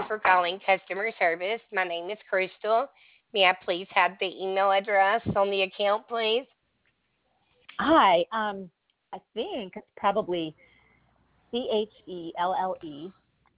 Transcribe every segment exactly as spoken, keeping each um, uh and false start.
for calling customer service. My name is Crystal. May I please have the email address on the account, please? Hi. Um, I think it's probably C H E L L E.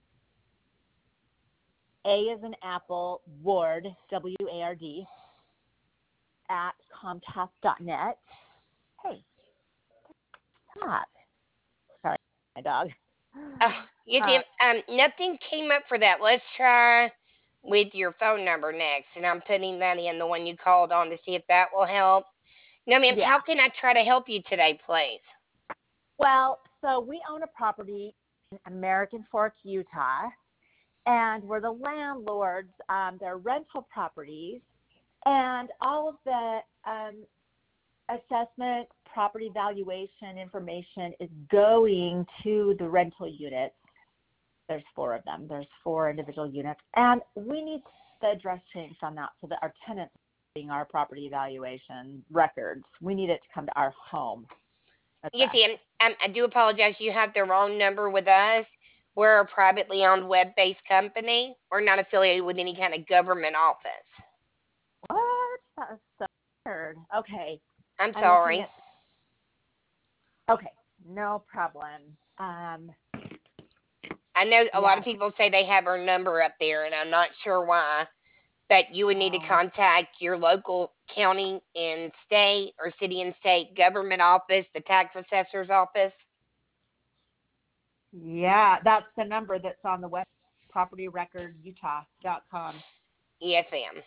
A is an apple, Ward, W A R D, at Comcast dot net. Hey, stop. Sorry, my dog. Oh, you Uh, see, um, nothing came up for that. Let's try with your phone number next, and I'm putting that in the one you called on to see if that will help. No, ma'am. yeah. How can I try to help you today, please? Well, so we own a property in American Fork, Utah, and we're the landlords. Um, they're rental properties, and all of the um, assessment, property valuation information is going to the rental units. There's four of them. There's four individual units. And we need the address changed on that so that our tenants are getting our property valuation records. We need it to come to our home You address. see, um, um, I do apologize. You have the wrong number with us. We're a privately owned web based company. We're not affiliated with any kind of government office. What? That was so weird. Okay. I'm I'm looking sorry. at, okay, no problem. Um, I know a lot yeah. of people say they have our number up there, and I'm not sure why. But you would need to Um, contact your local county and state or city and state government office, the tax assessor's office. yeah, that's the number that's on the web property record utah dot com. Yes, ma'am.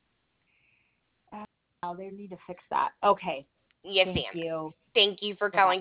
Oh, they need to fix that. Okay. Yes, Thank ma'am. you. Thank you for Bye-bye. calling